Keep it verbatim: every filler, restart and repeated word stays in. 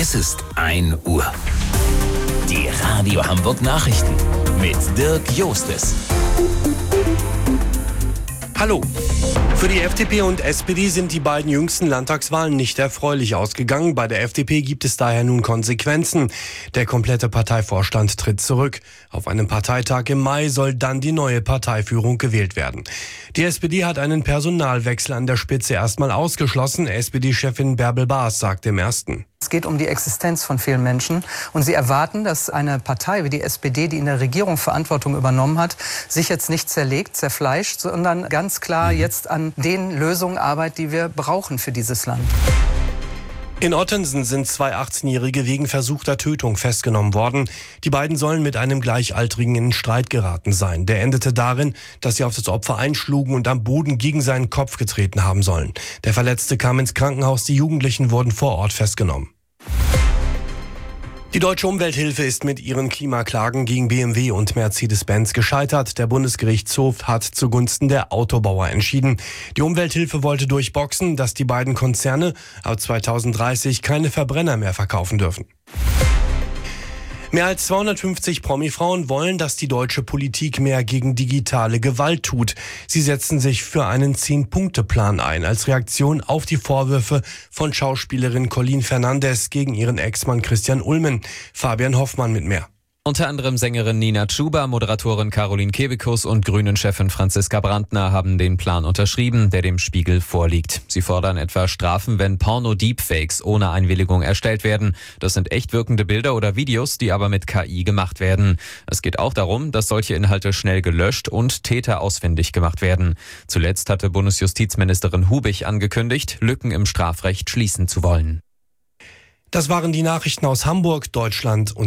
Es ist ein Uhr. Die Radio Hamburg Nachrichten mit Dirk Jostes. Hallo. Für die F D P und S P D sind die beiden jüngsten Landtagswahlen nicht erfreulich ausgegangen. Bei der F D P gibt es daher nun Konsequenzen. Der komplette Parteivorstand tritt zurück. Auf einem Parteitag im Mai soll dann die neue Parteiführung gewählt werden. Die S P D hat einen Personalwechsel an der Spitze erstmal ausgeschlossen. S P D-Chefin Bärbel Baas sagte im Ersten. Es geht um die Existenz von vielen Menschen und sie erwarten, dass eine Partei wie die S P D, die in der Regierung Verantwortung übernommen hat, sich jetzt nicht zerlegt, zerfleischt, sondern ganz klar jetzt an den Lösungen arbeitet, die wir brauchen für dieses Land. In Ottensen sind zwei achtzehnjährige wegen versuchter Tötung festgenommen worden. Die beiden sollen mit einem Gleichaltrigen in Streit geraten sein. Der endete darin, dass sie auf das Opfer einschlugen und am Boden gegen seinen Kopf getreten haben sollen. Der Verletzte kam ins Krankenhaus, die Jugendlichen wurden vor Ort festgenommen. Die Deutsche Umwelthilfe ist mit ihren Klimaklagen gegen B M W und Mercedes-Benz gescheitert. Der Bundesgerichtshof hat zugunsten der Autobauer entschieden. Die Umwelthilfe wollte durchboxen, dass die beiden Konzerne ab zweitausenddreißig keine Verbrenner mehr verkaufen dürfen. Mehr als zweihundertfünfzig Promi-Frauen wollen, dass die deutsche Politik mehr gegen digitale Gewalt tut. Sie setzen sich für einen Zehn-Punkte-Plan ein, als Reaktion auf die Vorwürfe von Schauspielerin Colleen Fernandes gegen ihren Ex-Mann Christian Ulmen. Fabian Hoffmann mit mehr. Unter anderem Sängerin Nina Chuba, Moderatorin Caroline Kebekus und Grünen-Chefin Franziska Brandner haben den Plan unterschrieben, der dem Spiegel vorliegt. Sie fordern etwa Strafen, wenn Porno-Deepfakes ohne Einwilligung erstellt werden. Das sind echt wirkende Bilder oder Videos, die aber mit K I gemacht werden. Es geht auch darum, dass solche Inhalte schnell gelöscht und Täter ausfindig gemacht werden. Zuletzt hatte Bundesjustizministerin Hubich angekündigt, Lücken im Strafrecht schließen zu wollen. Das waren die Nachrichten aus Hamburg, Deutschland und